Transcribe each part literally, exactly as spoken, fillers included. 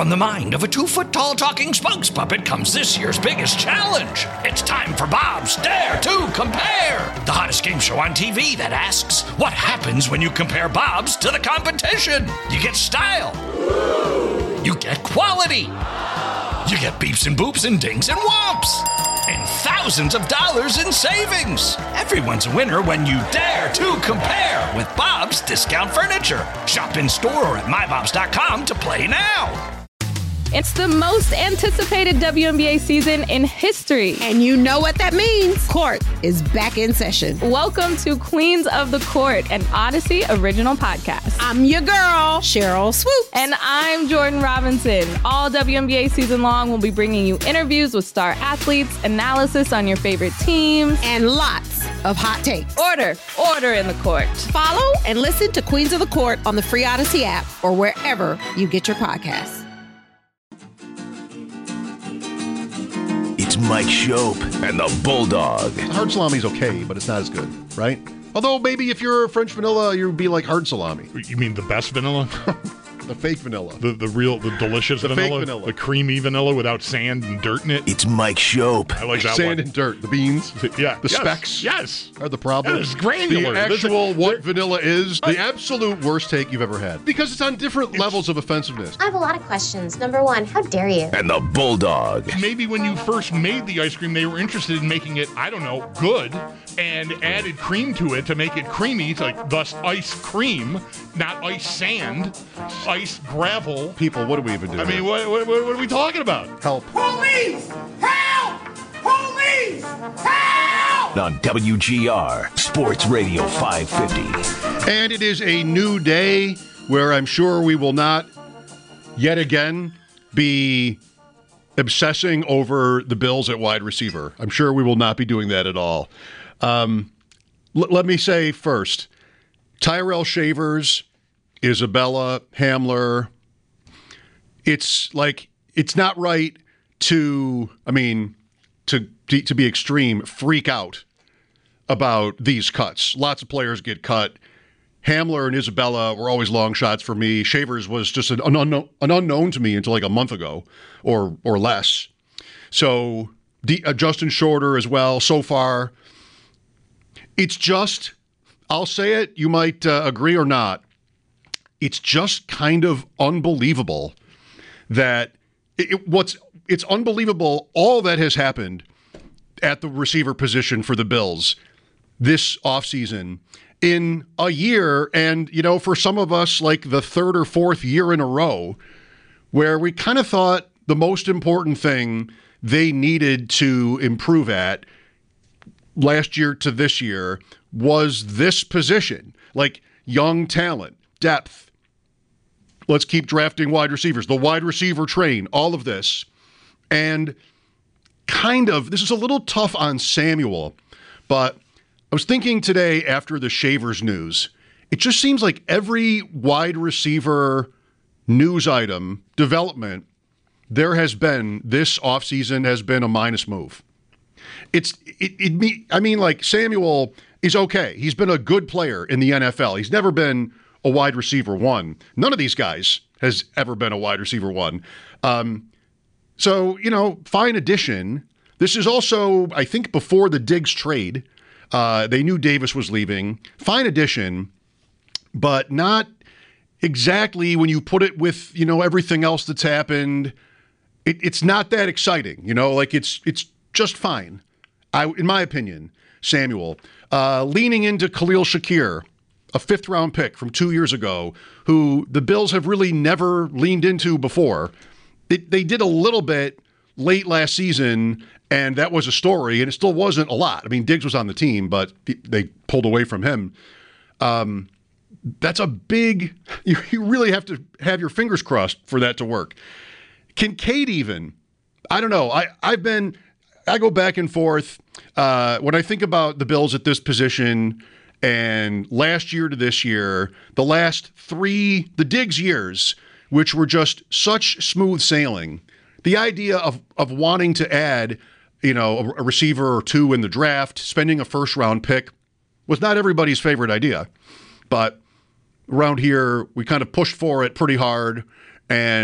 From the mind of a two-foot-tall talking spokes puppet comes this year's biggest challenge. It's time for Bob's Dare to Compare, the hottest game show on T V that asks, what happens when you compare Bobs to the competition? You get style. You get quality. You get beeps and boops and dings and whomps. And thousands of dollars in savings. Everyone's a winner when you dare to compare with Bob's Discount Furniture. Shop in store or at my bobs dot com to play now. It's the most anticipated W N B A season in history. And you know what that means. Court is back in session. Welcome to Queens of the Court, an Odyssey original podcast. I'm your girl, Cheryl Swoop. And I'm Jordan Robinson. All W N B A season long, we'll be bringing you interviews with star athletes, analysis on your favorite teams, and lots of hot takes. Order, order in the court. Follow and listen to Queens of the Court on the free Odyssey app or wherever you get your podcasts. It's Mike Shope and the Bulldog. Hard salami's okay, but it's not as good, right? Although maybe if you're French vanilla, you'd be like hard salami. You mean the best vanilla? The fake vanilla. The the real, the delicious the vanilla? Fake vanilla. The creamy vanilla without sand and dirt in it? It's Mike Shope. I like that Sand one. and dirt. The beans. Yeah. The yes. specks. Yes. Are the problem. Yeah, it's granular. The actual There's a- what there- vanilla is, the absolute worst take you've ever had. Because it's on different levels of offensiveness. I have a lot of questions. Number one, how dare you? And the Bulldog. Maybe when you first made the ice cream, they were interested in making it, I don't know, good, and added cream to it to make it creamy, like thus ice cream, not ice sand, ice gravel. People, what do we even do? I mean, what, what, what are we talking about? Help. Police! Help! Police! Help! On W G R, Sports Radio five fifty. And it is a new day where I'm sure we will not yet again be obsessing over the Bills at wide receiver. I'm sure we will not be doing that at all. Um, l- let me say first, Tyrell Shavers, Isabella Hamler, it's like, it's not right to, I mean, to to be extreme, freak out about these cuts. Lots of players get cut. Hamler and Isabella were always long shots for me. Shavers was just an unknown, an unknown to me until like a month ago or or less. So D, uh, Justin Shorter as well so far. It's just, I'll say it, you might uh, agree or not, it's just kind of unbelievable that it, it, what's it's unbelievable all that has happened at the receiver position for the Bills this offseason in a year, and you know, for some of us, like the third or fourth year in a row, where we kind of thought the most important thing they needed to improve at last year to this year was this position, like young talent, depth. Let's keep drafting wide receivers, the wide receiver train, all of this. And kind of, this is a little tough on Samuel, but I was thinking today after the Shavers news, it just seems like every wide receiver news item, development, there has been, this offseason has been a minus move. It's, it, it me, I mean, like Samuel is okay. He's been a good player in the N F L. He's never been a wide receiver one. None of these guys has ever been a wide receiver one. Um, so, you know, fine addition. This is also, I think, before the Diggs trade. Uh, they knew Davis was leaving. Fine addition, but not exactly when you put it with, you know, everything else that's happened. It, it's not that exciting, you know, like it's it's just fine. I, in my opinion, Samuel, uh, leaning into Khalil Shakir, a fifth round pick from two years ago, who the Bills have really never leaned into before. It, they did a little bit late last season, and that was a story, and it still wasn't a lot. I mean, Diggs was on the team, but they pulled away from him. Um, that's a big, you, you really have to have your fingers crossed for that to work. Kincaid even, I don't know. I, I've been, I go back and forth. Uh, when I think about the Bills at this position and last year to this year, the last three, the Diggs years, which were just such smooth sailing, the idea of of wanting to add, you know, a, a receiver or two in the draft, spending a first round pick, was not everybody's favorite idea. But around here, we kind of pushed for it pretty hard, and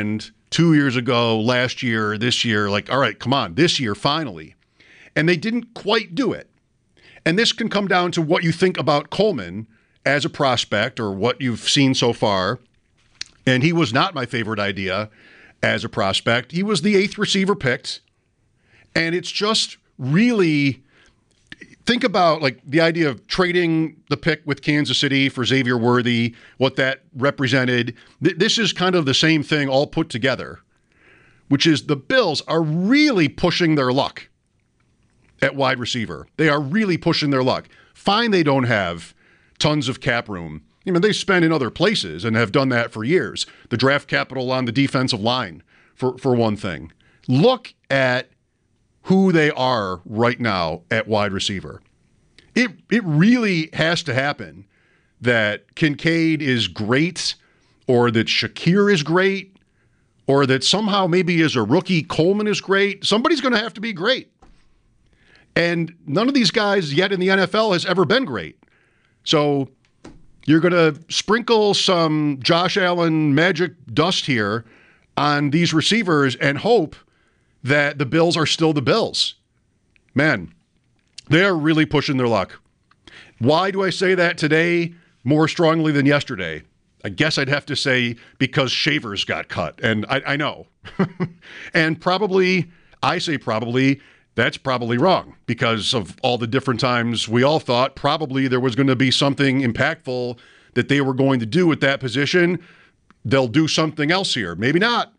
two years ago, last year, this year, like, all right, come on, this year, finally. And they didn't quite do it. And this can come down to what you think about Coleman as a prospect or what you've seen so far. And he was not my favorite idea as a prospect. He was the eighth receiver picked. And it's just really, think about like the idea of trading the pick with Kansas City for Xavier Worthy, what that represented. Th- this is kind of the same thing all put together, which is the Bills are really pushing their luck at wide receiver. They are really pushing their luck. Fine, they don't have tons of cap room. I mean, they spend in other places and have done that for years. The draft capital on the defensive line, for, for one thing. Look at who they are right now at wide receiver. It it really has to happen that Kincaid is great, or that Shakir is great, or that somehow maybe as a rookie Coleman is great. Somebody's going to have to be great. And none of these guys yet in the N F L has ever been great. So you're going to sprinkle some Josh Allen magic dust here on these receivers and hope that the Bills are still the Bills. Man, they are really pushing their luck. Why do I say that today more strongly than yesterday? I guess I'd have to say because Shavers got cut, and I, I know. And probably, I say probably, that's probably wrong because of all the different times we all thought probably there was going to be something impactful that they were going to do at that position. They'll do something else here. Maybe not.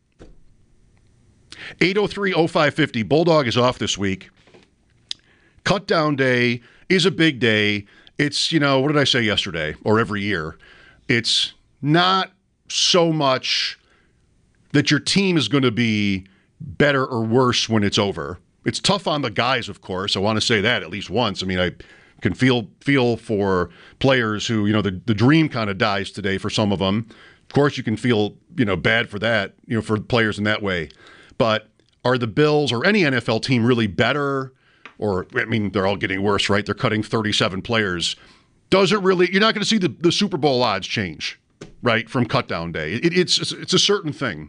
eight oh three oh five fifty. Bulldog is off this week. Cut down day is a big day. It's, you know, what did I say yesterday or every year? It's not so much that your team is going to be better or worse when it's over. It's tough on the guys, of course. I want to say that at least once. I mean, I can feel feel for players who, you know, the, the dream kind of dies today for some of them. Of course, you can feel, you know, bad for that, you know, for players in that way. But are the Bills or any N F L team really better? Or, I mean, they're all getting worse, right? They're cutting thirty-seven players. Does it really, you're not going to see the, the Super Bowl odds change, right, from cut down day. It, it's it's a certain thing.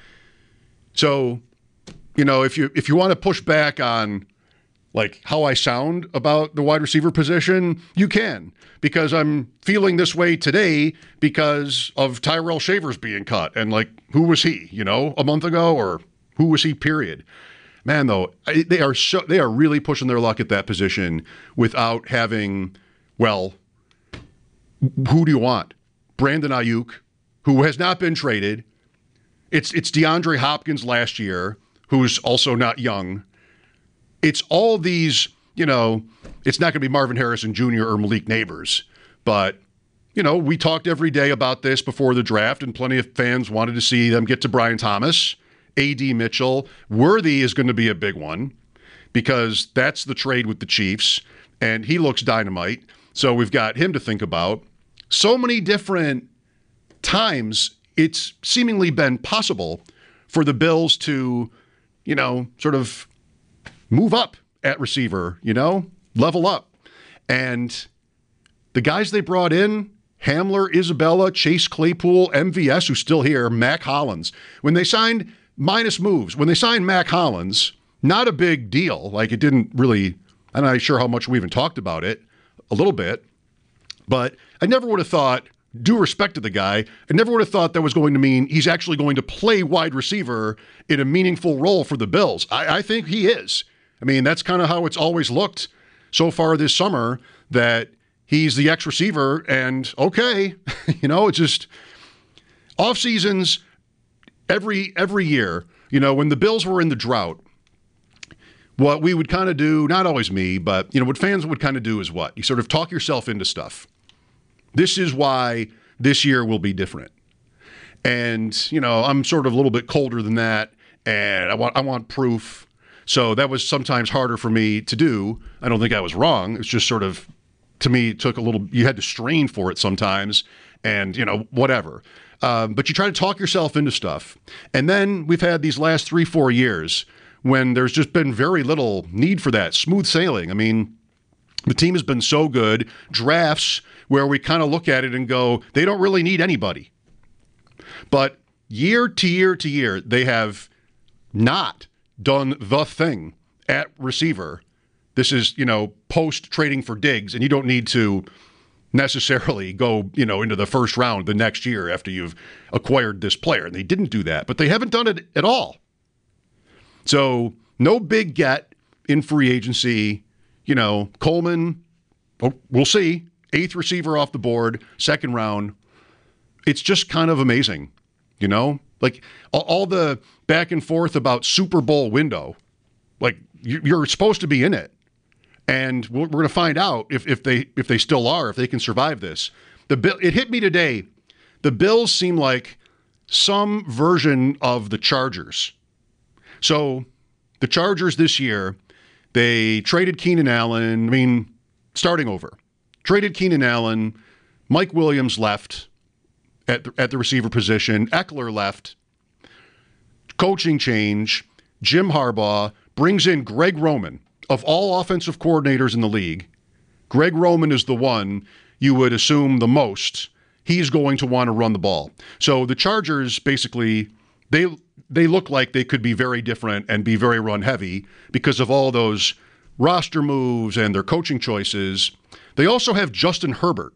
So, you know, if you if you want to push back on like how I sound about the wide receiver position, you can, because I'm feeling this way today because of Tyrell Shavers being cut. And like, who was he, you know, a month ago, or who was he, period? Man, though, they are so they are really pushing their luck at that position without having, well, who do you want? Brandon Ayuk, who has not been traded. It's it's DeAndre Hopkins last year, who's also not young. It's all these, you know, it's not going to be Marvin Harrison Junior or Malik Neighbors, but, you know, we talked every day about this before the draft, and plenty of fans wanted to see them get to Brian Thomas, A D Mitchell. Worthy is going to be a big one because that's the trade with the Chiefs, and he looks dynamite. So we've got him to think about. So many different times it's seemingly been possible for the Bills to, you know, sort of move up at receiver, you know, level up. And the guys they brought in, Hamler, Isabella, Chase Claypool, M V S, who's still here, Mac Hollins. When they signed, minus moves, when they signed Mac Hollins, not a big deal. Like, it didn't really, I'm not sure how much we even talked about it, a little bit. But I never would have thought, due respect to the guy, I never would have thought that was going to mean he's actually going to play wide receiver in a meaningful role for the Bills. I, I think he is. I mean, that's kind of how it's always looked so far this summer, that he's the X receiver, and okay, you know, it's just off seasons every every year. You know, when the Bills were in the drought, what we would kind of do, not always me, but, you know, what fans would kind of do is what? You sort of talk yourself into stuff. This is why this year will be different. And, you know, I'm sort of a little bit colder than that, and I want I want proof. So that was sometimes harder for me to do. I don't think I was wrong. It's just sort of, to me, it took a little, you had to strain for it sometimes, and, you know, whatever. Um, but you try to talk yourself into stuff. And then we've had these last three, four years when there's just been very little need for that. Smooth sailing. I mean, the team has been so good. Drafts where we kind of look at it and go, they don't really need anybody. But year to year to year, they have not done the thing at receiver. This is, you know, post trading for Diggs, and you don't need to necessarily go, you know, into the first round the next year after you've acquired this player. And they didn't do that, but they haven't done it at all. So no big get in free agency. You know, Coleman, oh, we'll see. Eighth receiver off the board, second round. It's just kind of amazing, you know? Like, all, all the back and forth about Super Bowl window. Like, you, you're supposed to be in it. And we're, we're going to find out if, if they if they still are, if they can survive this. The bill, it hit me today. The Bills seem like some version of the Chargers. So the Chargers this year, they traded Keenan Allen. I mean, starting over. Traded Keenan Allen. Mike Williams left at the, at the receiver position. Eckler left. Coaching change. Jim Harbaugh brings in Greg Roman. Of all offensive coordinators in the league, Greg Roman is the one you would assume the most he's going to want to run the ball. So the Chargers basically, they they look like they could be very different and be very run heavy because of all those roster moves and their coaching choices. They also have Justin Herbert.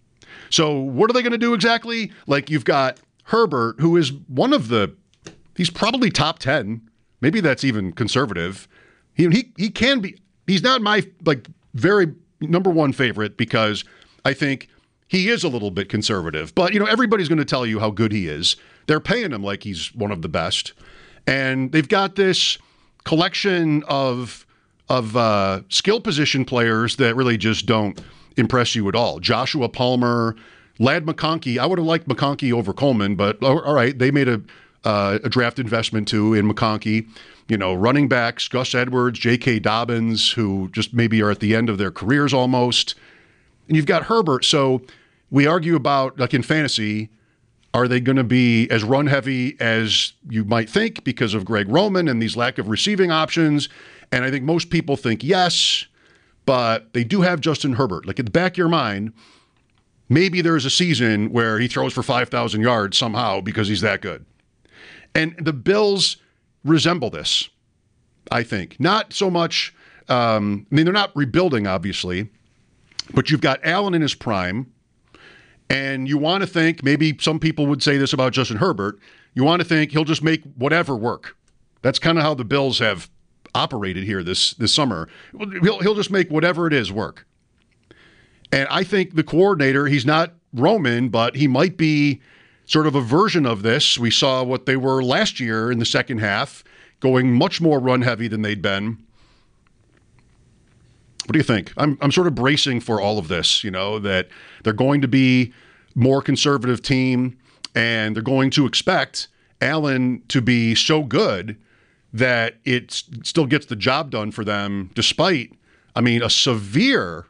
So what are they going to do exactly? Like, you've got Herbert, who is one of the, he's probably top ten. Maybe that's even conservative. He, he he can be, he's not my, like, very number one favorite because I think he is a little bit conservative. But, you know, everybody's going to tell you how good he is. They're paying him like he's one of the best. And they've got this collection of, of uh, skill position players that really just don't impress you at all. Joshua Palmer, Ladd McConkey. I would have liked McConkey over Coleman, but all right, they made a, uh, a draft investment too in McConkey. You know, running backs, Gus Edwards, J K. Dobbins, who just maybe are at the end of their careers almost. And you've got Herbert. So we argue about, like in fantasy, are they going to be as run-heavy as you might think because of Greg Roman and these lack of receiving options? And I think most people think yes, but they do have Justin Herbert. Like, at the back of your mind, maybe there's a season where he throws for five thousand yards somehow because he's that good. And the Bills resemble this, I think. Not so much, um, I mean, they're not rebuilding, obviously, but you've got Allen in his prime, and you want to think, maybe some people would say this about Justin Herbert, you want to think he'll just make whatever work. That's kind of how the Bills have operated here this, this summer. He'll, he'll just make whatever it is work. And I think the coordinator, he's not Roman, but he might be sort of a version of this. We saw what they were last year in the second half, going much more run heavy than they'd been. What do you think? I'm I'm sort of bracing for all of this, you know, that they're going to be more conservative team and they're going to expect Allen to be so good that it still gets the job done for them despite, I mean, a severe,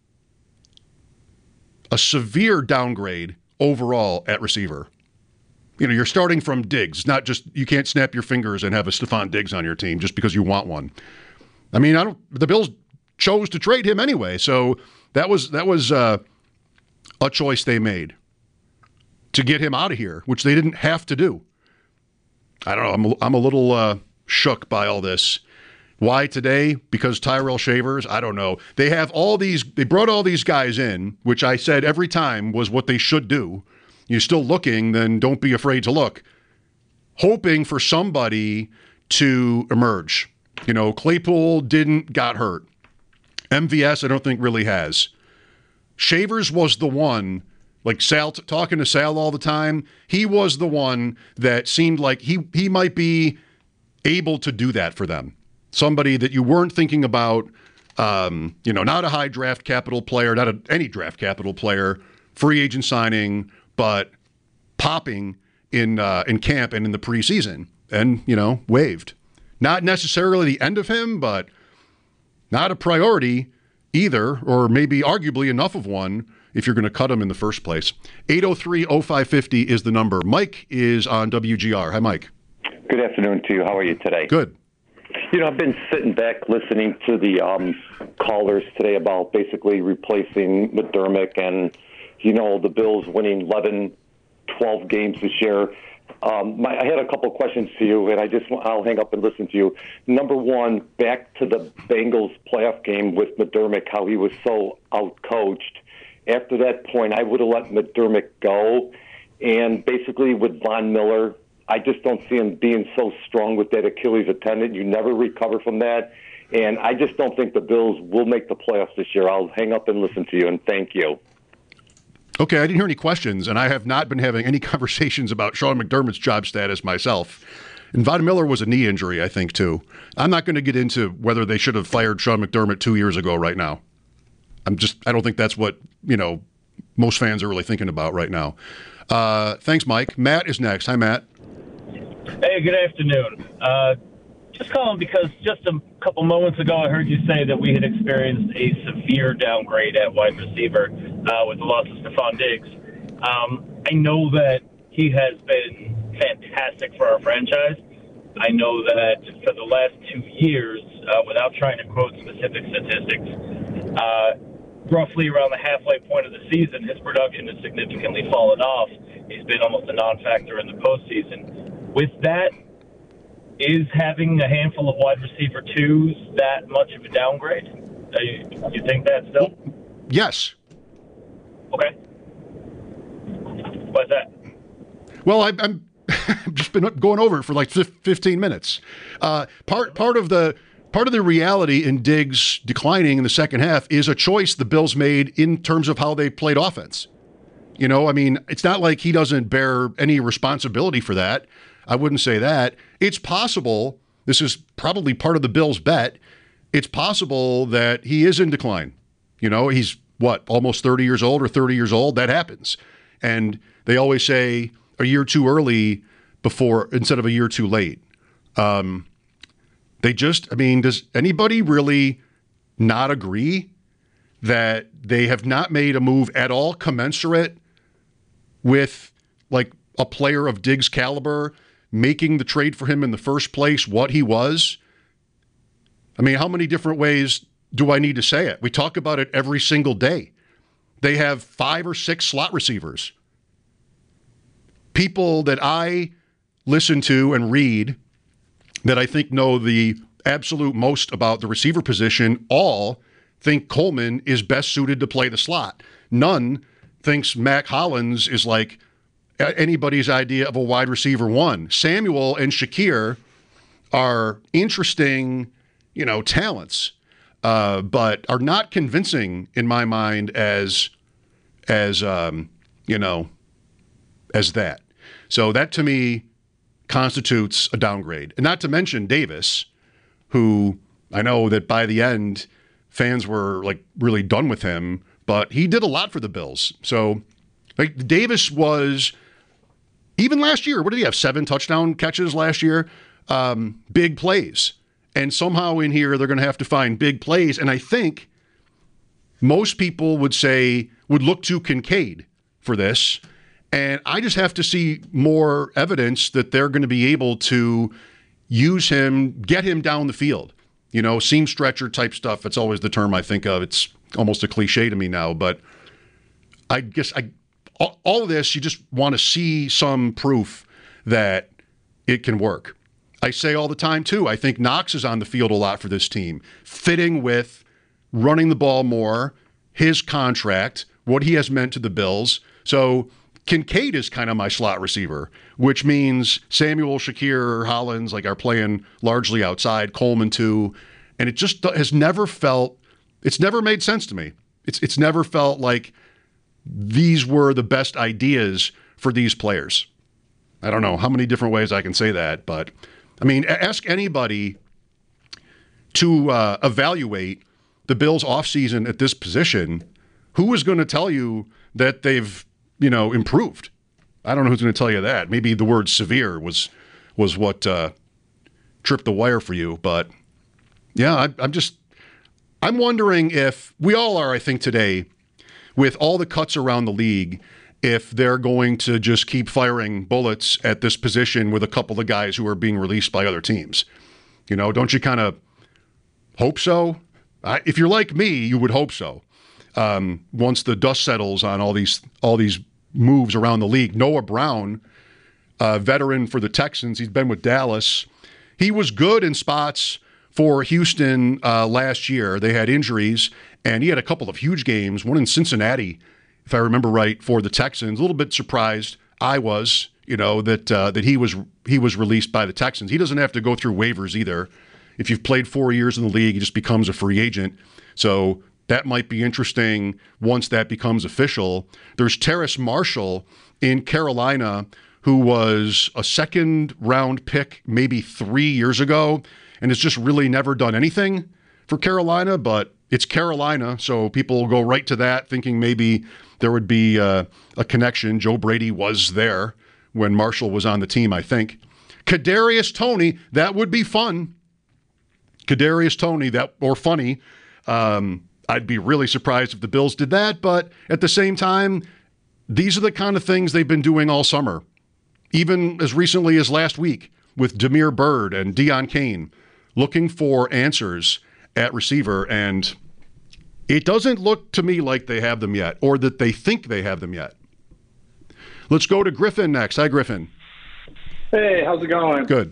a severe downgrade overall at receiver. You know, you're starting from Diggs, not just, you can't snap your fingers and have a Stephon Diggs on your team just because you want one. I mean, I don't, the Bills chose to trade him anyway, so that was, that was uh, a choice they made to get him out of here, which they didn't have to do. I don't know, I'm a, I'm a little uh, shook by all this. Why today? Because Tyrell Shavers? I don't know. They have all these, they brought all these guys in, which I said every time was what they should do. You're still looking, then don't be afraid to look. Hoping for somebody to emerge. You know, Claypool didn't, got hurt. M V S, I don't think really has. Shavers was the one, like Sal, talking to Sal all the time, he was the one that seemed like he he might be able to do that for them. Somebody that you weren't thinking about, um, you know, not a high draft capital player, not a, any draft capital player, free agent signing, but popping in uh, in camp and in the preseason, and, you know, waived. Not necessarily the end of him, but not a priority either, or maybe arguably enough of one if you're going to cut him in the first place. eight oh three oh five five oh is the number. Mike is on W G R. Hi, Mike. Good afternoon to you. How are you today? Good. You know, I've been sitting back listening to the um, callers today about basically replacing McDermott and, you know, the Bills winning eleven, twelve games this year. Um, my, I had a couple of questions for you, and I just I'll hang up and listen to you. Number one, back to the Bengals playoff game with McDermott, how he was so outcoached. After that point, I would have let McDermott go, and basically with Von Miller, I just don't see him being so strong with that Achilles tendon. You never recover from that, and I just don't think the Bills will make the playoffs this year. I'll hang up and listen to you, and thank you. Okay, I didn't hear any questions, and I have not been having any conversations about Sean McDermott's job status myself. And Von Miller was a knee injury, I think, too. I'm not going to get into whether they should have fired Sean McDermott two years ago right now. I'm just, I don't think that's what, you know, most fans are really thinking about right now. Uh, thanks, Mike. Matt is next. Hi, Matt. Hey, good afternoon. Uh, just calling because just a couple moments ago I heard you say that we had experienced a severe downgrade at wide receiver uh, with the loss of Stephon Diggs. Um, I know that he has been fantastic for our franchise. I know that for the last two years, uh, without trying to quote specific statistics, uh, roughly around the halfway point of the season, his production has significantly fallen off. He's been almost a non-factor in the postseason. With that, is having a handful of wide receiver twos that much of a downgrade? Uh, you, you think that still? Yes. Okay. What's that? Well, I, I'm I've just been going over it for like fifteen minutes. Uh, part part of the part of the reality in Diggs declining in the second half is a choice the Bills made in terms of how they played offense. You know, I mean, it's not like he doesn't bear any responsibility for that. I wouldn't say that. It's possible, this is probably part of the Bills' bet, it's possible that he is in decline. You know, he's, what, almost thirty years old or thirty years old? That happens. And they always say a year too early before instead of a year too late. Um, they just, I mean, does anybody really not agree that they have not made a move at all commensurate with, like, a player of Diggs' caliber making the trade for him in the first place, what he was? I mean, how many different ways do I need to say it? We talk about it every single day. They have five or six slot receivers. People that I listen to and read that I think know the absolute most about the receiver position all think Coleman is best suited to play the slot. None thinks Mac Hollins is like anybody's idea of a wide receiver one. Samuel and Shakir are interesting, you know, talents, uh, but are not convincing in my mind as, as um, you know, as that. So that to me constitutes a downgrade. And not to mention Davis, who I know that by the end fans were like really done with him, but he did a lot for the Bills. So like Davis was, even last year, what did he have? Seven touchdown catches last year, um, big plays. And somehow in here, they're going to have to find big plays. And I think most people would say, would look to Kincaid for this. And I just have to see more evidence that they're going to be able to use him, get him down the field. You know, seam stretcher type stuff. That's always the term I think of. It's almost a cliche to me now. But I guess I, all of this, you just want to see some proof that it can work. I say all the time, too, I think Knox is on the field a lot for this team, fitting with running the ball more, his contract, what he has meant to the Bills. So Kincaid is kind of my slot receiver, which means Samuel, Shakir, Hollins, like, are playing largely outside, Coleman too, and it just has never felt, it's never made sense to me. It's it's never felt like these were the best ideas for these players. I don't know how many different ways I can say that, but I mean, ask anybody to uh, evaluate the Bills' offseason at this position. Who is going to tell you that they've, you know, improved? I don't know who's going to tell you that. Maybe the word severe was was what uh, tripped the wire for you. But yeah, I, I'm just, I'm wondering if we all are, I think today, with all the cuts around the league, if they're going to just keep firing bullets at this position with a couple of guys who are being released by other teams. You know, don't you kind of hope so? I, if you're like me, you would hope so. Um, once the dust settles on all these all these moves around the league, Noah Brown, uh, veteran for the Texans. He's been with Dallas. He was good in spots for Houston uh, last year. They had injuries, and he had a couple of huge games, one in Cincinnati, if I remember right, for the Texans. A little bit surprised I was, you know, that uh, that he was he was released by the Texans. He doesn't have to go through waivers either. If you've played four years in the league, he just becomes a free agent. So that might be interesting once that becomes official. There's Terrace Marshall in Carolina, who was a second-round pick maybe three years ago and has just really never done anything for Carolina, but it's Carolina, so people will go right to that, thinking maybe there would be uh, a connection. Joe Brady was there when Marshall was on the team, I think. Kadarius Toney, that would be fun. Kadarius Toney, that or funny. Um, I'd be really surprised if the Bills did that, but at the same time, these are the kind of things they've been doing all summer, even as recently as last week with Damiere Byrd and Deon Cain, looking for answers at receiver, and it doesn't look to me like they have them yet, or that they think they have them yet. Let's go to Griffin next. Hi, Griffin. Hey, how's it going? Good.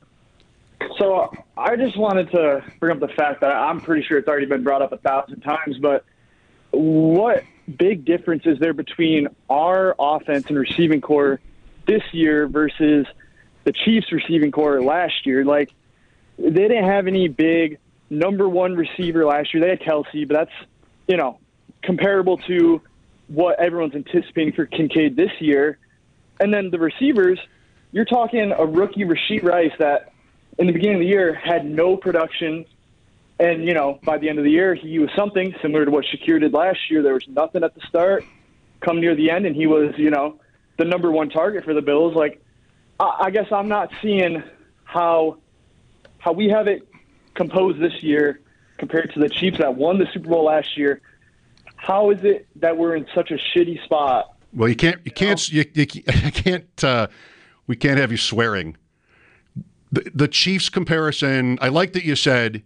So I just wanted to bring up the fact that I'm pretty sure it's already been brought up a thousand times, but what big difference is there between our offense and receiving core this year versus the Chiefs receiving core last year? Like, they didn't have any big number one receiver last year. They had Kelsey, but that's, you know, comparable to what everyone's anticipating for Kincaid this year. And then the receivers, you're talking a rookie Rashee Rice that in the beginning of the year had no production. And, you know, by the end of the year, he was something similar to what Shakir did last year. There was nothing at the start. Come near the end, and he was, you know, the number one target for the Bills. Like, I, I guess I'm not seeing how how we have it composed this year compared to the Chiefs that won the Super Bowl last year. How is it that we're in such a shitty spot? Well, you can't, you can't, you, you can't, uh, we can't have you swearing. The, the Chiefs comparison, I like that you said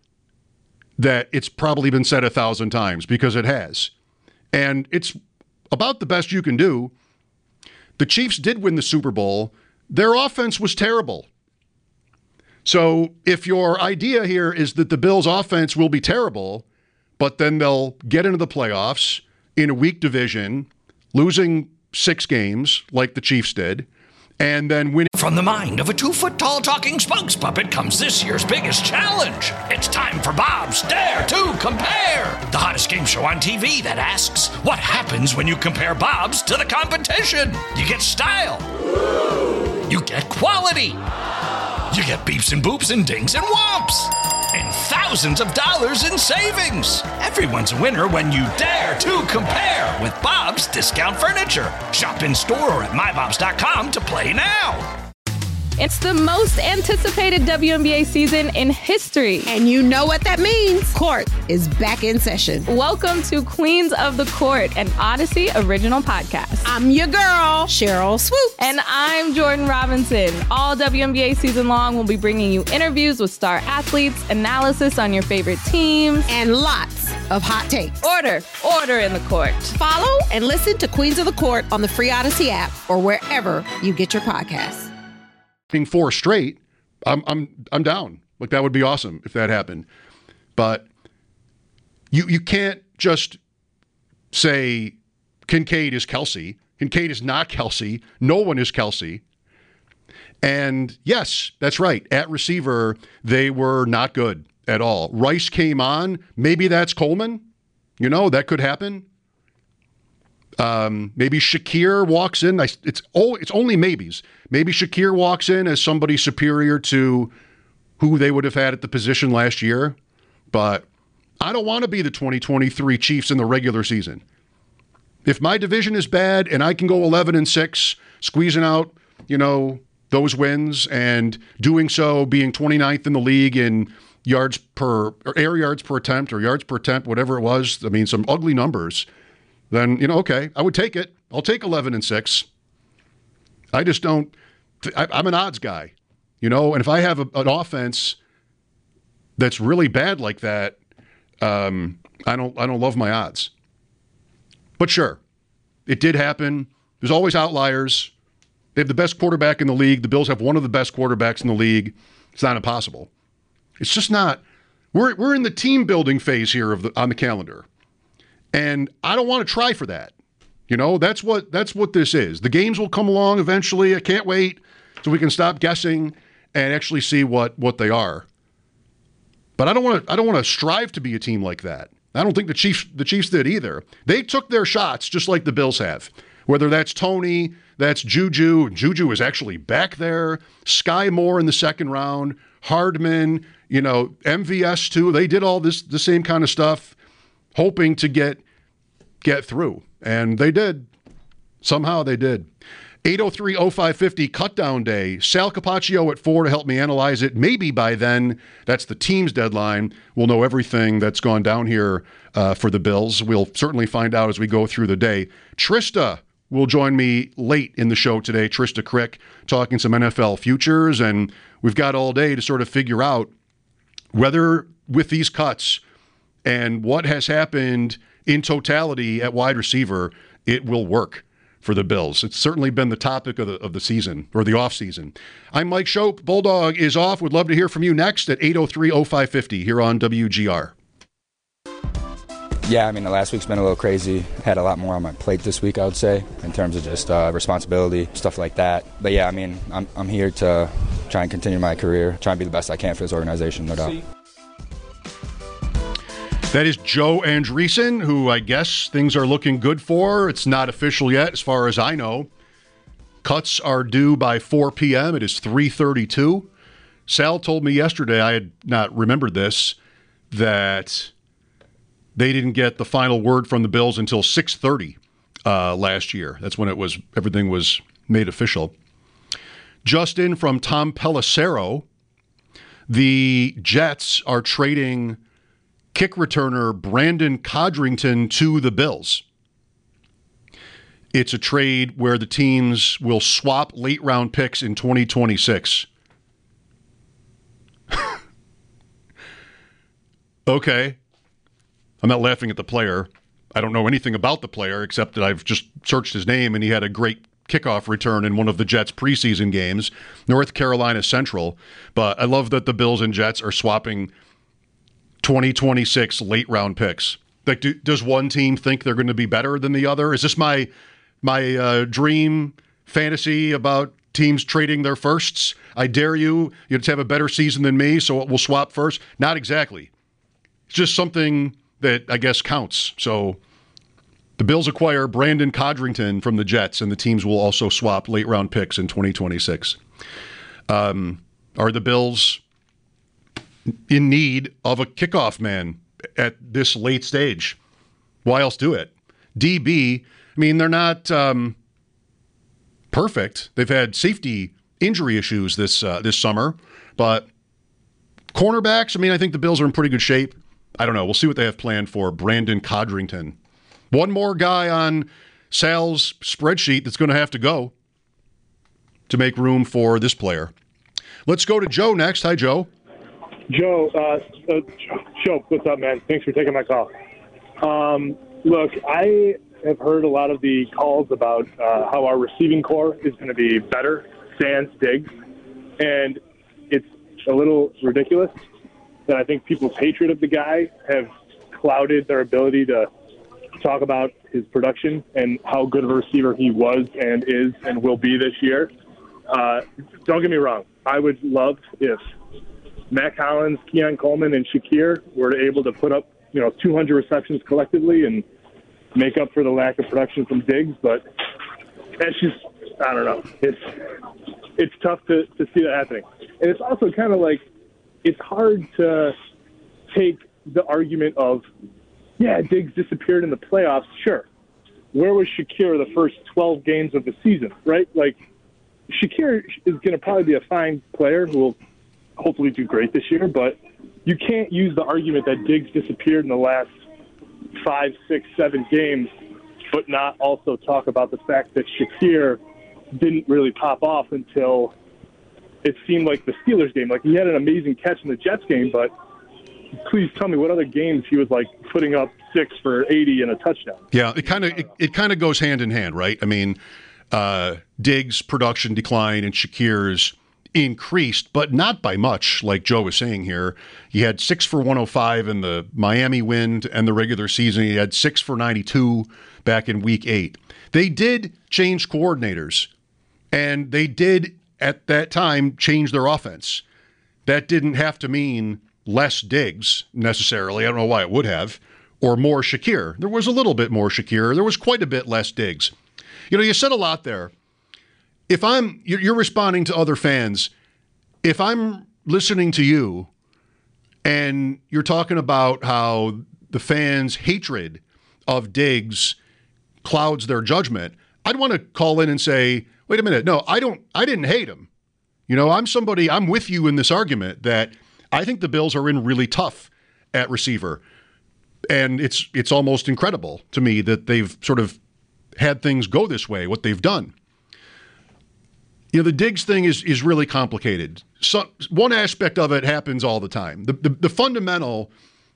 that it's probably been said a thousand times, because it has. And it's about the best you can do. The Chiefs did win the Super Bowl. Their offense was terrible. So if your idea here is that the Bills' offense will be terrible, but then they'll get into the playoffs in a weak division, losing six games like the Chiefs did, and then winning. From the mind of a two-foot-tall talking spokes puppet comes this year's biggest challenge. It's time for Bob's Dare to Compare, the hottest game show on T V that asks, what happens when you compare Bob's to the competition? You get style. You get quality. You get beeps and boops and dings and whomps. And thousands of dollars in savings. Everyone's a winner when you dare to compare with Bob's Discount Furniture. Shop in store or at my bobs dot com to play now. It's the most anticipated W N B A season in history. And you know what that means. Court is back in session. Welcome to Queens of the Court, an Odyssey original podcast. I'm your girl, Cheryl Swoops. And I'm Jordan Robinson. All W N B A season long, we'll be bringing you interviews with star athletes, analysis on your favorite teams, and lots of hot takes. Order, order in the court. Follow and listen to Queens of the Court on the free Odyssey app or wherever you get your podcasts. Four straight, I'm I'm I'm down. Like, that would be awesome if that happened. But you you can't just say Kincaid is Kelsey. Kincaid is not Kelsey. No one is Kelsey. And yes, that's right. At receiver, they were not good at all. Rice came on. Maybe that's Coleman. You know, that could happen. Um, maybe Shakir walks in. I, it's oh, it's only maybes. Maybe Shakir walks in as somebody superior to who they would have had at the position last year. But I don't want to be the twenty twenty-three Chiefs in the regular season. If my division is bad and I can go eleven and six, squeezing out, you know, those wins and doing so being twenty-ninth in the league in yards per or air yards per attempt or yards per attempt, whatever it was. I mean, some ugly numbers. Then, you know, okay, I would take it. I'll take eleven and six. I just don't, I, I'm an odds guy, you know, and if I have a, an offense that's really bad like that, um, I don't, I don't love my odds. But sure, it did happen. There's always outliers. They have the best quarterback in the league. The Bills have one of the best quarterbacks in the league. It's not impossible. It's just not. We're we're in the team building phase here of the on the calendar, and I don't want to try for that. You know, that's what that's what this is. The games will come along eventually. I can't wait so we can stop guessing and actually see what what they are. But I don't want to. I don't want to strive to be a team like that. I don't think the Chiefs the Chiefs did either. They took their shots just like the Bills have. Whether that's Tony, that's Juju. Juju is actually back there. Sky Moore in the second round. Hardman, you know, M V S too. They did all this the same kind of stuff, hoping to get get through, and they did. Somehow they did. eight oh three oh five fifty cut down day. Sal Capaccio at four to help me analyze it. Maybe by then, that's the team's deadline. We'll know everything that's gone down here uh, for the Bills. We'll certainly find out as we go through the day. Trista will join me late in the show today. Trista Crick talking some N F L futures, and we've got all day to sort of figure out whether with these cuts and what has happened in totality at wide receiver, it will work for the Bills. It's certainly been the topic of the of the season, or the offseason. I'm Mike Schopp. Bulldog is off. Would love to hear from you next at eight oh three oh five fifty here on W G R. Yeah, I mean, the last week's been a little crazy. Had a lot more on my plate this week, I would say, in terms of just uh, responsibility, stuff like that. But yeah, I mean, I'm I'm here to try and continue my career, try and be the best I can for this organization, no doubt. That is Joe Andreessen, who I guess things are looking good for. It's not official yet, as far as I know. Cuts are due by four p.m. It is three thirty-two. Sal told me yesterday, I had not remembered this, that they didn't get the final word from the Bills until six thirty uh, last year. That's when it was everything was made official. Justin from Tom Pelissero. The Jets are trading kick returner Brandon Codrington to the Bills. It's a trade where the teams will swap late round picks in twenty twenty-six. Okay. I'm not laughing at the player. I don't know anything about the player except that I've just searched his name, and he had a great kickoff return in one of the Jets' preseason games, North Carolina Central. But I love that the Bills and Jets are swapping twenty twenty-six late round picks. Like, do, does one team think they're going to be better than the other? Is this my my uh, dream fantasy about teams trading their firsts? I dare you, you to have a better season than me, so we'll swap first. Not exactly. It's just something that I guess counts. So the Bills acquire Brandon Codrington from the Jets, and the teams will also swap late round picks in twenty twenty-six. Um, are the Bills in need of a kickoff man at this late stage? Why else do it? D B, I mean, they're not um, perfect. They've had safety injury issues this uh, this summer, but cornerbacks, I mean, I think the Bills are in pretty good shape. I don't know. We'll see what they have planned for Brandon Codrington. One more guy on Sal's spreadsheet that's going to have to go to make room for this player. Let's go to Joe next. Hi, Joe. Joe, uh, uh, Joe, what's up, man? Thanks for taking my call. Um, look, I have heard a lot of the calls about uh, how our receiving core is going to be better, sans Diggs, and it's a little ridiculous that I think people's hatred of the guy have clouded their ability to talk about his production and how good of a receiver he was and is and will be this year. Uh, don't get me wrong. I would love if Matt Collins, Keon Coleman, and Shakir were able to put up, you know, two hundred receptions collectively and make up for the lack of production from Diggs, but that's just, I don't know. It's it's tough to, to see that happening. And it's also kind of like, it's hard to take the argument of, yeah, Diggs disappeared in the playoffs. Sure. Where was Shakir the first twelve games of the season, right? Like, Shakir is going to probably be a fine player who will hopefully do great this year, but you can't use the argument that Diggs disappeared in the last five, six, seven games, but not also talk about the fact that Shakir didn't really pop off until it seemed like the Steelers game. Like, he had an amazing catch in the Jets game, but please tell me what other games he was like putting up six for eighty and a touchdown. Yeah, it kind of it, it kind of goes hand in hand, right? I mean, uh, Diggs' production decline and Shakir's increased, but not by much, like Joe was saying here. He had six for one oh five in the Miami win and the regular season. He had six for ninety-two back in week eight. They did change coordinators, and they did, at that time, change their offense. That didn't have to mean less Diggs, necessarily. I don't know why it would have. Or more Shakir. There was a little bit more Shakir. There was quite a bit less Diggs. You know, you said a lot there. If I'm, you're responding to other fans. If I'm listening to you and you're talking about how the fans' hatred of Diggs clouds their judgment, I'd want to call in and say, wait a minute, no, I don't, I didn't hate him. You know, I'm somebody, I'm with you in this argument that I think the Bills are in really tough at receiver. And it's it's almost incredible to me that they've sort of had things go this way, what they've done. You know, the Diggs thing is is really complicated. So, one aspect of it happens all the time. The, the, the fundamental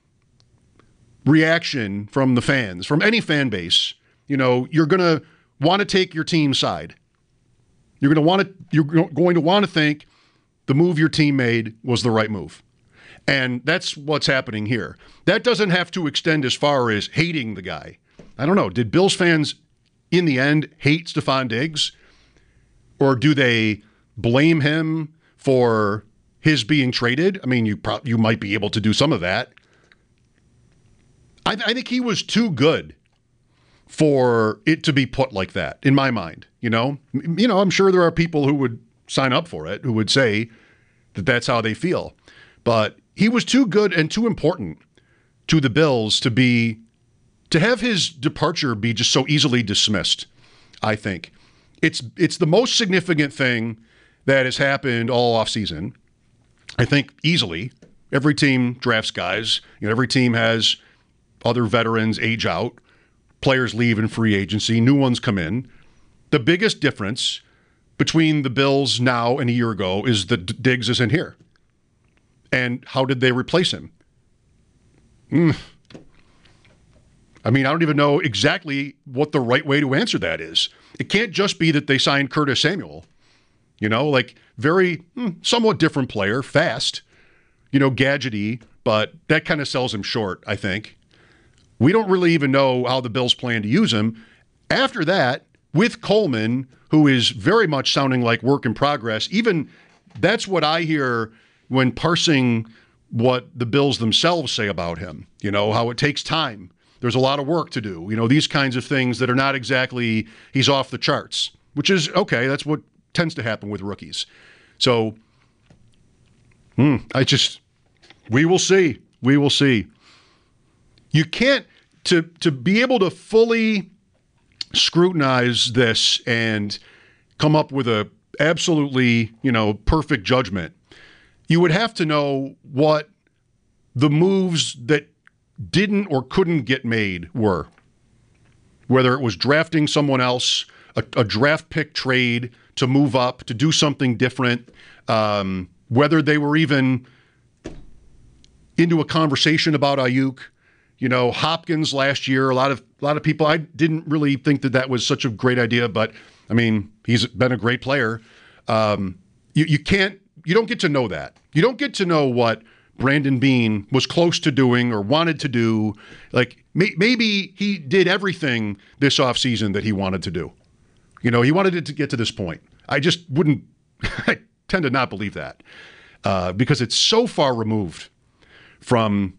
reaction from the fans, from any fan base, you know, you're going to want to take your team's side. You're going to want to you're going to want to think the move your team made was the right move. And that's what's happening here. That doesn't have to extend as far as hating the guy. I don't know. Did Bills fans, in the end, hate Stefon Diggs? Or do they blame him for his being traded? I mean, you pro- you might be able to do some of that. I, th- I think he was too good for it to be put like that, in my mind. You know, you know, I'm sure there are people who would sign up for it, who would say that that's how they feel. But he was too good and too important to the Bills to be, to have his departure be just so easily dismissed, I think. It's it's the most significant thing that has happened all offseason. I think easily. Every team drafts guys. You know, every team has other veterans age out. Players leave in free agency. New ones come in. The biggest difference between the Bills now and a year ago is that Diggs isn't here. And how did they replace him? Mm. I mean, I don't even know exactly what the right way to answer that is. It can't just be that they signed Curtis Samuel. You know, like very, mm, somewhat different player, fast, you know, gadgety, but that kind of sells him short, I think. We don't really even know how the Bills plan to use him. After that, with Coleman, who is very much sounding like work in progress, even that's what I hear when parsing what the Bills themselves say about him, you know, how it takes time. There's a lot of work to do, you know, these kinds of things that are not exactly, he's off the charts, which is okay. That's what tends to happen with rookies. So, hmm, I just, we will see. We will see. You can't, to, to be able to fully scrutinize this and come up with a absolutely, you know, perfect judgment, you would have to know what the moves that didn't or couldn't get made were. Whether it was drafting someone else, a, a draft pick trade to move up, to do something different, um, whether they were even into a conversation about Ayuk. You know, Hopkins last year, a lot of a lot of people, I didn't really think that that was such a great idea, but I mean, he's been a great player. Um, you, you can't, you don't get to know that. You don't get to know what Brandon Beane was close to doing or wanted to do. Like may, maybe he did everything this offseason that he wanted to do. You know, he wanted it to get to this point. I just wouldn't, I tend to not believe that uh, because it's so far removed from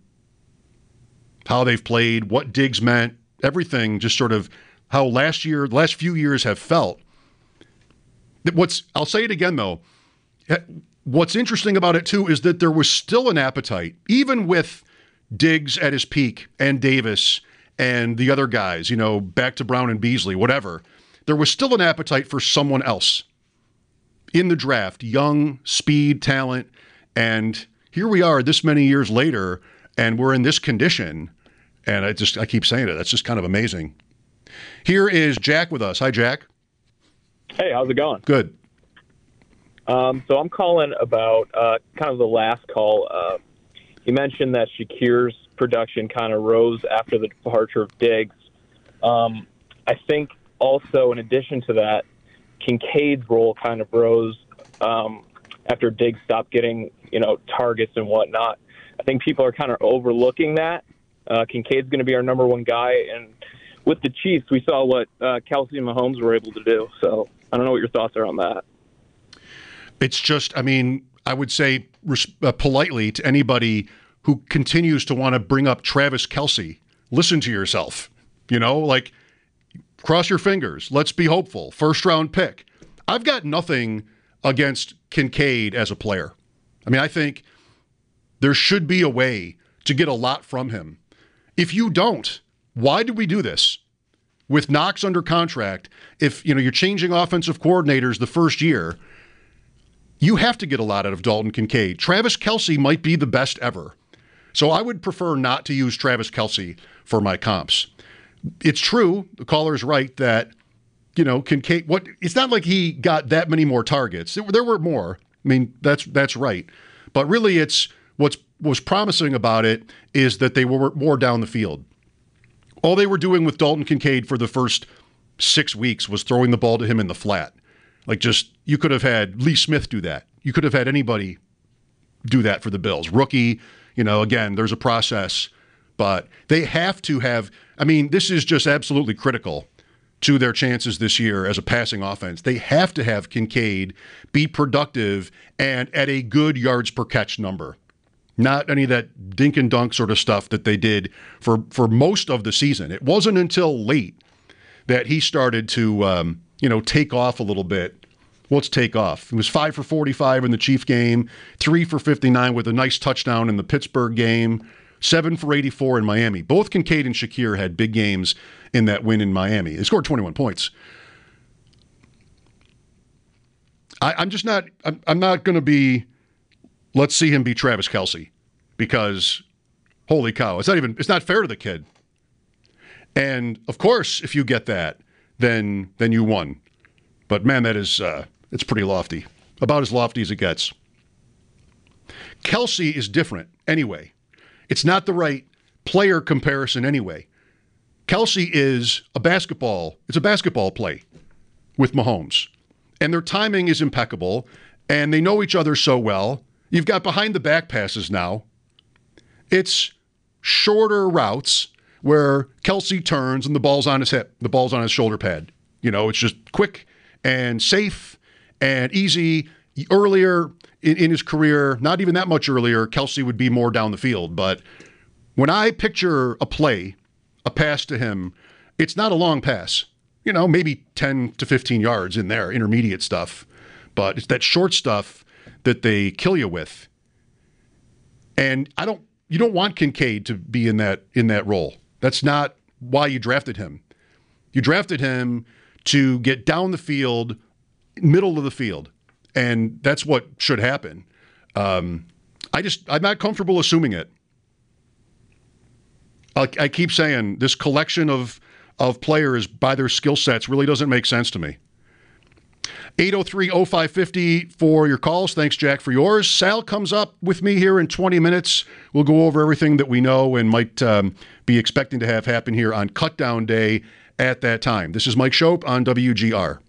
how they've played, what Diggs meant, everything, just sort of how last year, the last few years have felt. What's, I'll say it again though, what's interesting about it too is that there was still an appetite, even with Diggs at his peak and Davis and the other guys, you know, back to Brown and Beasley, whatever. There was still an appetite for someone else in the draft, young, speed, talent, and here we are this many years later, and we're in this condition. And I just, I keep saying it. That's just kind of amazing. Here is Jack with us. Hi, Jack. Hey, how's it going? Good. Um, so I'm calling about uh, kind of the last call. Uh, you mentioned that Shakir's production kind of rose after the departure of Diggs. Um, I think also, in addition to that, Kincaid's role kind of rose um, after Diggs stopped getting, you know, targets and whatnot. I think people are kind of overlooking that. Uh, Kincaid's going to be our number one guy, and with the Chiefs, we saw what uh, Kelsey and Mahomes were able to do. So I don't know what your thoughts are on that. It's just, I mean, I would say uh, politely to anybody who continues to want to bring up Travis Kelce, listen to yourself. You know, like, cross your fingers. Let's be hopeful. First round pick. I've got nothing against Kincaid as a player. I mean, I think there should be a way to get a lot from him. If you don't, why did we do this? With Knox under contract, if you know you're changing offensive coordinators the first year, you have to get a lot out of Dalton Kincaid. Travis Kelce might be the best ever. So I would prefer not to use Travis Kelce for my comps. It's true, the caller is right, that, you know, Kincaid, what, it's not like he got that many more targets. There, there were more. I mean, that's that's right. But really, it's what's was promising about it is that they were more down the field. All they were doing with Dalton Kincaid for the first six weeks was throwing the ball to him in the flat. Like, just, you could have had Lee Smith do that. You could have had anybody do that for the Bills. Rookie, you know, again, there's a process, but they have to have, I mean, this is just absolutely critical to their chances this year as a passing offense. They have to have Kincaid be productive and at a good yards per catch number. Not any of that dink and dunk sort of stuff that they did for, for most of the season. It wasn't until late that he started to, um, you know, take off a little bit. Let's take off. He was five for forty-five in the Chief game, three for fifty-nine with a nice touchdown in the Pittsburgh game, seven for eighty-four in Miami. Both Kincaid and Shakir had big games in that win in Miami. They scored twenty-one points. I, I'm just not, I'm, I'm not going to be, let's see him be Travis Kelce, because holy cow, it's not even, it's not fair to the kid. And of course, if you get that, then, then you won. But man, that is, uh, it's pretty lofty. About as lofty as it gets. Kelce is different anyway. It's not the right player comparison anyway. Kelce is a basketball, it's a basketball play with Mahomes. And their timing is impeccable, and they know each other so well. You've got behind the back passes now. It's shorter routes where Kelce turns and the ball's on his hip, the ball's on his shoulder pad. You know, it's just quick and safe and easy. Earlier in, in his career, not even that much earlier, Kelce would be more down the field. But when I picture a play, a pass to him, it's not a long pass. You know, maybe ten to fifteen yards in there, intermediate stuff. But it's that short stuff that they kill you with. And I don't, you don't want Kincaid to be in that in that role. That's not why you drafted him. You drafted him to get down the field, middle of the field. And that's what should happen. Um, I just, I'm not comfortable assuming it. I, I keep saying this collection of, of players by their skill sets really doesn't make sense to me. eight oh three oh five five oh for your calls. Thanks, Jack, for yours. Sal comes up with me here in twenty minutes. We'll go over everything that we know and might um, be expecting to have happen here on Cutdown Day at that time. This is Mike Schopp on W G R.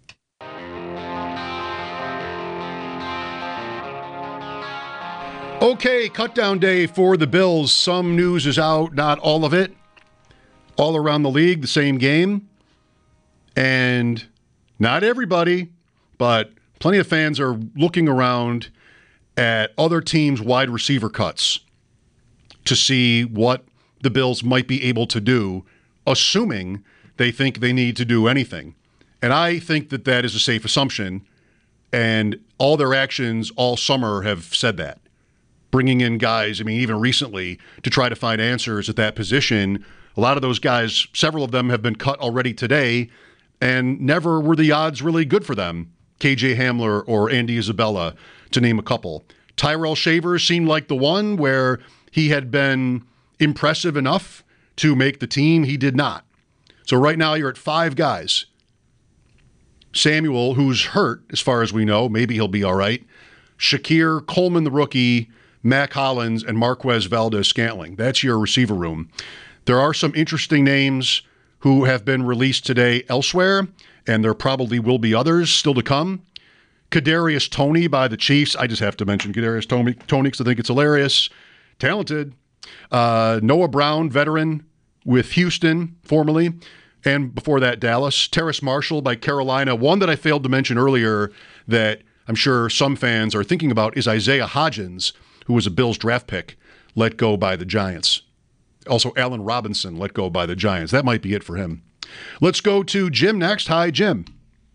Okay, Cutdown Day for the Bills. Some news is out, not all of it. All around the league, the same game. And not everybody, but plenty of fans are looking around at other teams' wide receiver cuts to see what the Bills might be able to do, assuming they think they need to do anything. And I think that that is a safe assumption, and all their actions all summer have said that. Bringing in guys, I mean, even recently, to try to find answers at that position. A lot of those guys, several of them have been cut already today, and never were the odds really good for them. K J Hamler or Andy Isabella, to name a couple. Tyrell Shaver seemed like the one where he had been impressive enough to make the team. He did not. So right now you're at five guys. Samuel, who's hurt, as far as we know, maybe he'll be all right. Shakir, Coleman the rookie, Mac Hollins, and Marquez Valdez-Scantling. That's your receiver room. There are some interesting names who have been released today elsewhere, and there probably will be others still to come. Kadarius Toney by the Chiefs. I just have to mention Kadarius Toney because I think it's hilarious. Talented. Uh, Noah Brown, veteran with Houston, formerly, and before that, Dallas. Terrace Marshall by Carolina. One that I failed to mention earlier that I'm sure some fans are thinking about is Isaiah Hodgins, who was a Bills draft pick, let go by the Giants. Also, Allen Robinson let go by the Giants. That might be it for him. Let's go to Jim next. Hi, Jim.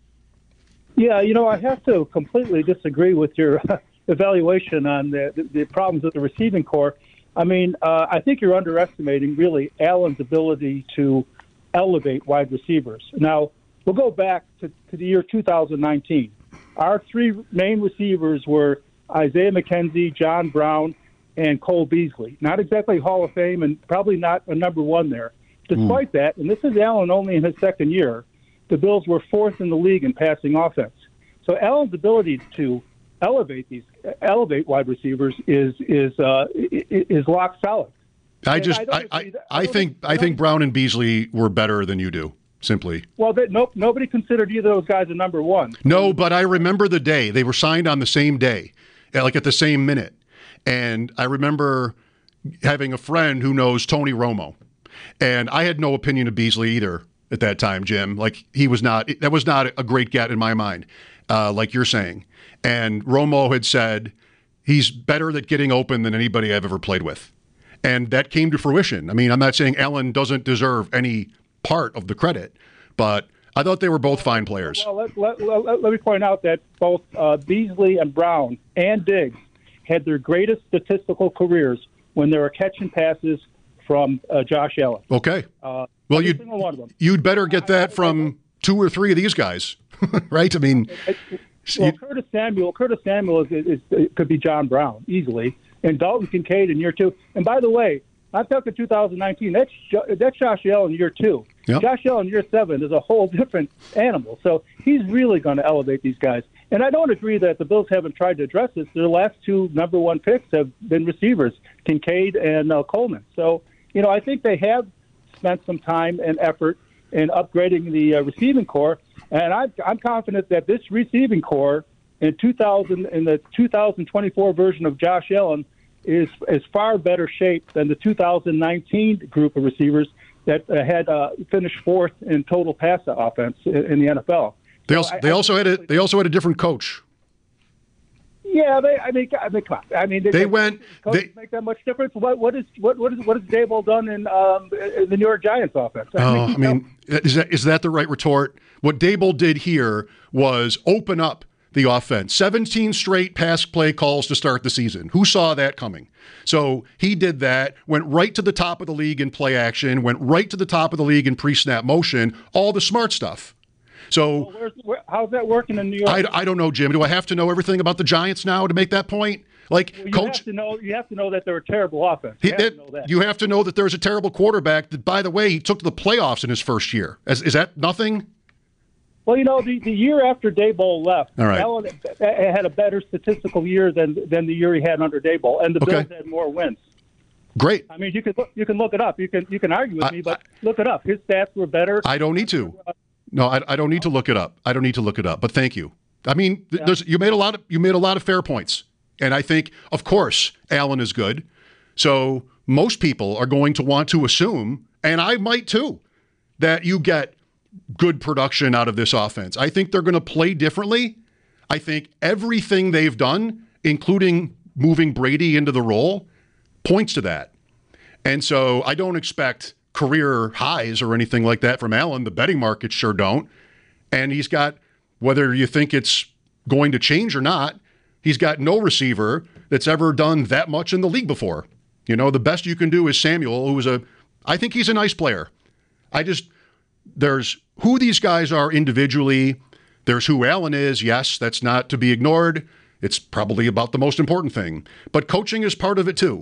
Yeah, you know, I have to completely disagree with your evaluation on the, the, the problems with the receiving corps. I mean, uh, I think you're underestimating, really, Allen's ability to elevate wide receivers. Now, we'll go back to, to the year two thousand nineteen. Our three main receivers were Isaiah McKenzie, John Brown, and Cole Beasley. Not exactly Hall of Fame and probably not a number one there. Despite mm. that, and this is Allen only in his second year, the Bills were fourth in the league in passing offense. So Allen's ability to elevate these elevate wide receivers is is uh, is lock solid. I just I I, I, I think I think Brown and Beasley were better than you do. Simply. Well, they, no, nobody considered either of those guys a number one. No, but I remember the day they were signed on the same day, like at the same minute, and I remember having a friend who knows Tony Romo, and I had no opinion of Beasley either at that time, Jim. Like he was not that was not a great get in my mind, uh, like you're saying. And Romo had said he's better at getting open than anybody I've ever played with. And that came to fruition. I mean, I'm not saying Allen doesn't deserve any part of the credit, but I thought they were both fine players. Well, let, let, let, let me point out that both uh, Beasley and Brown and Diggs had their greatest statistical careers when they were catching passes from uh, Josh Allen. Okay. Uh, well, you'd, you'd better get that from two or three of these guys, right? I mean... Well, Curtis Samuel, Curtis Samuel is, is, is could be John Brown easily, and Dalton Kincaid in year two. And by the way, I'm talking two thousand nineteen. That's that's Josh Allen year two. Yep. Josh Allen year seven is a whole different animal. So he's really going to elevate these guys. And I don't agree that the Bills haven't tried to address this. Their last two number one picks have been receivers, Kincaid and uh, Coleman. So you know, I think they have spent some time and effort in upgrading the uh, receiving corps. And I'm, I'm confident that this receiving corps in two thousand in the two thousand twenty-four version of Josh Allen is is far better shape than the two thousand nineteen group of receivers that uh, had uh, finished fourth in total pass offense in, in the N F L. They also, so I, they also I, had a they also had a different coach. Yeah, they, I mean, I mean, come on. I mean, they, they went. They make that much difference. What what is what what is what has Daboll done in, um, in the New York Giants offense? I oh, mean, I mean, is that is that the right retort? What Daboll did here was open up the offense. seventeen straight pass play calls to start the season. Who saw that coming? So he did that. Went right to the top of the league in play action. Went right to the top of the league in pre-snap motion. All the smart stuff. So well, where's, where, how's that working in New York? I, I don't know, Jim. Do I have to know everything about the Giants now to make that point? Like, well, you coach, have to know. You have to know that they're a terrible offense. You, you, have, have to know that. you have to know that there's a terrible quarterback. That, by the way, he took to the playoffs in his first year. Is, is that nothing? Well, you know, the, the year after Daboll left, All right. Allen had a better statistical year than than the year he had under Daboll, and the Okay. Bills had more wins. Great. I mean, you can look, you can look it up. You can you can argue with I, me, but look it up. His stats were better. I don't need to. No, I, I don't need to look it up. I don't need to look it up. But thank you. I mean, th- Yeah. there's you made a lot of you made a lot of fair points, and I think, of course, Allen is good. So most people are going to want to assume, and I might too, that you get good production out of this offense. I think they're going to play differently. I think everything they've done, including moving Brady into the role, points to that. And so I don't expect career highs or anything like that from Allen. The betting markets sure don't. And he's got, whether you think it's going to change or not, he's got no receiver that's ever done that much in the league before. You know, the best you can do is Samuel, who is a, I think he's a nice player. I just, there's who these guys are individually. There's who Allen is. Yes, that's not to be ignored. It's probably about the most important thing. But coaching is part of it too.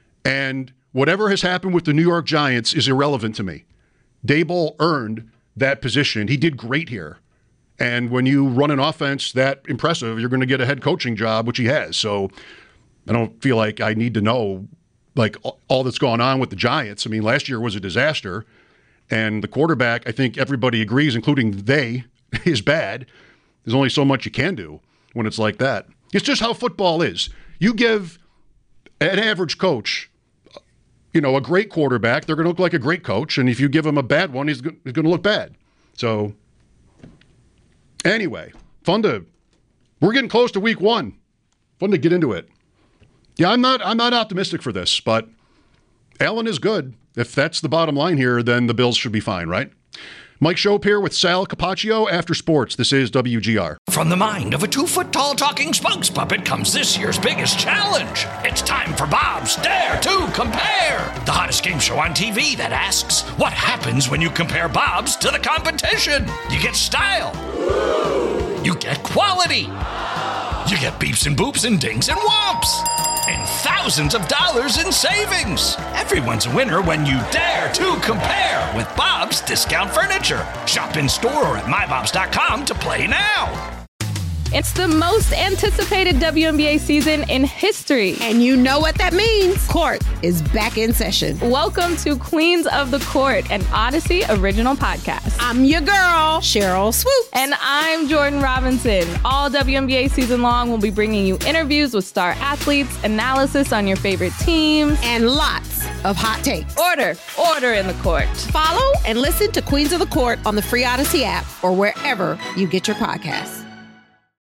And whatever has happened with the New York Giants is irrelevant to me. Daboll earned that position. He did great here. And when you run an offense that impressive, you're going to get a head coaching job, which he has. So I don't feel like I need to know like all that's going on with the Giants. I mean, last year was a disaster. And the quarterback, I think everybody agrees, including they, is bad. There's only so much you can do when it's like that. It's just how football is. You give an average coach, you know, a great quarterback, they're going to look like a great coach. And if you give him a bad one, he's, he's going to look bad. So anyway, fun to, we're getting close to week one. Fun to get into it. Yeah, I'm not, I'm not optimistic for this, but Allen is good. If that's the bottom line here, then the Bills should be fine, right? Mike Schopp here with Sal Capaccio after sports. This is W G R. From the mind of a two-foot-tall talking spokes puppet comes this year's biggest challenge. It's time for Bob's Dare to Compare, the hottest game show on T V that asks, what happens when you compare Bob's to the competition? You get style. You get quality. You get beeps and boops and dings and whomps. And thousands of dollars in savings. Everyone's a winner when you dare to compare with Bob's Discount Furniture. Shop in store or at my bobs dot com to play now. It's the most anticipated W N B A season in history. And you know what that means. Court is back in session. Welcome to Queens of the Court, an Odyssey original podcast. I'm your girl, Cheryl Swoops. And I'm Jordan Robinson. All W N B A season long, we'll be bringing you interviews with star athletes, analysis on your favorite teams, and lots of hot takes. Order, order in the court. Follow and listen to Queens of the Court on the free Odyssey app or wherever you get your podcasts.